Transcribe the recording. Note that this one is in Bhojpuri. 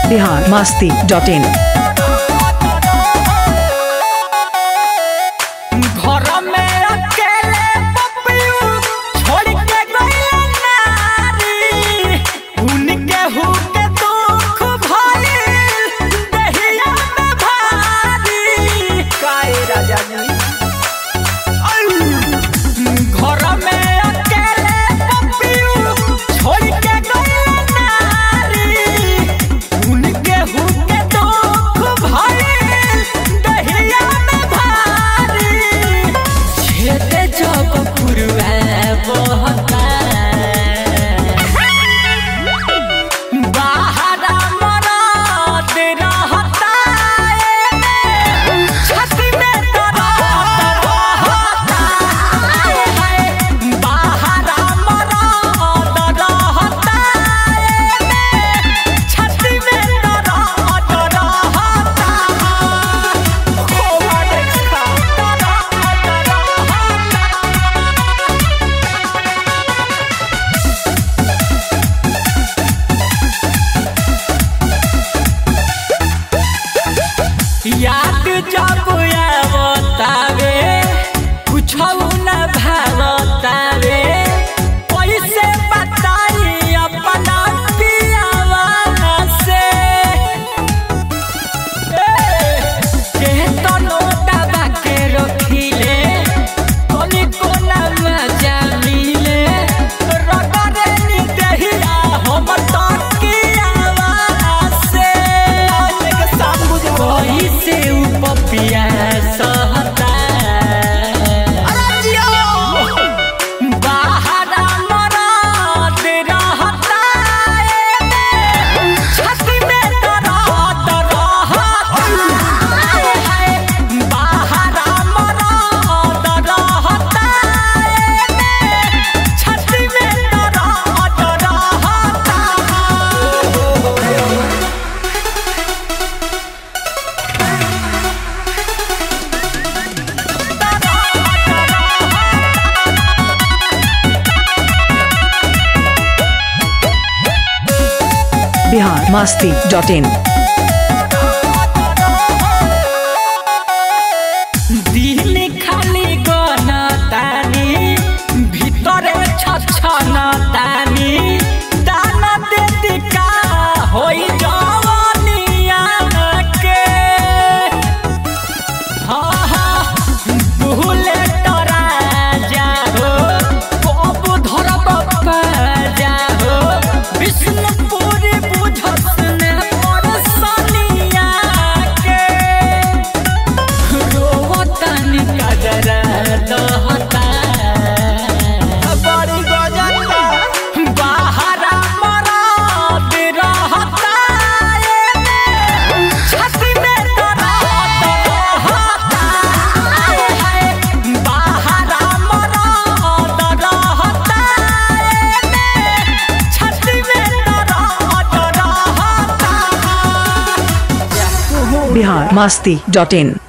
biharmasti.in याद जब आवतावे कुछ न भावतावे कैसे बताई अपना पियावा से के तनो दबा के रखिले कोनी कोना मजा मिले रगरे नी देहिया हम तकियावा से कैसे उपपिया सहता बाहर मरद रहता छाती में दर्द रहता बाहर मरद रहता छाती में दर्द रहता biharmasti.in दिल खाली गनतानी भीतरे छछनतानी दाना देती का होई जवानिया के भूले तोरा जाओ कब धरब पा जाओ विष्णुपुरी बुझसने परसनिया के रोवतनी कजरा दहता बड़ी गजता बाहर मरद रहता छाती में दर्द रहता बाहर मरद रहता छाती में दर्द रहता biharmasti.in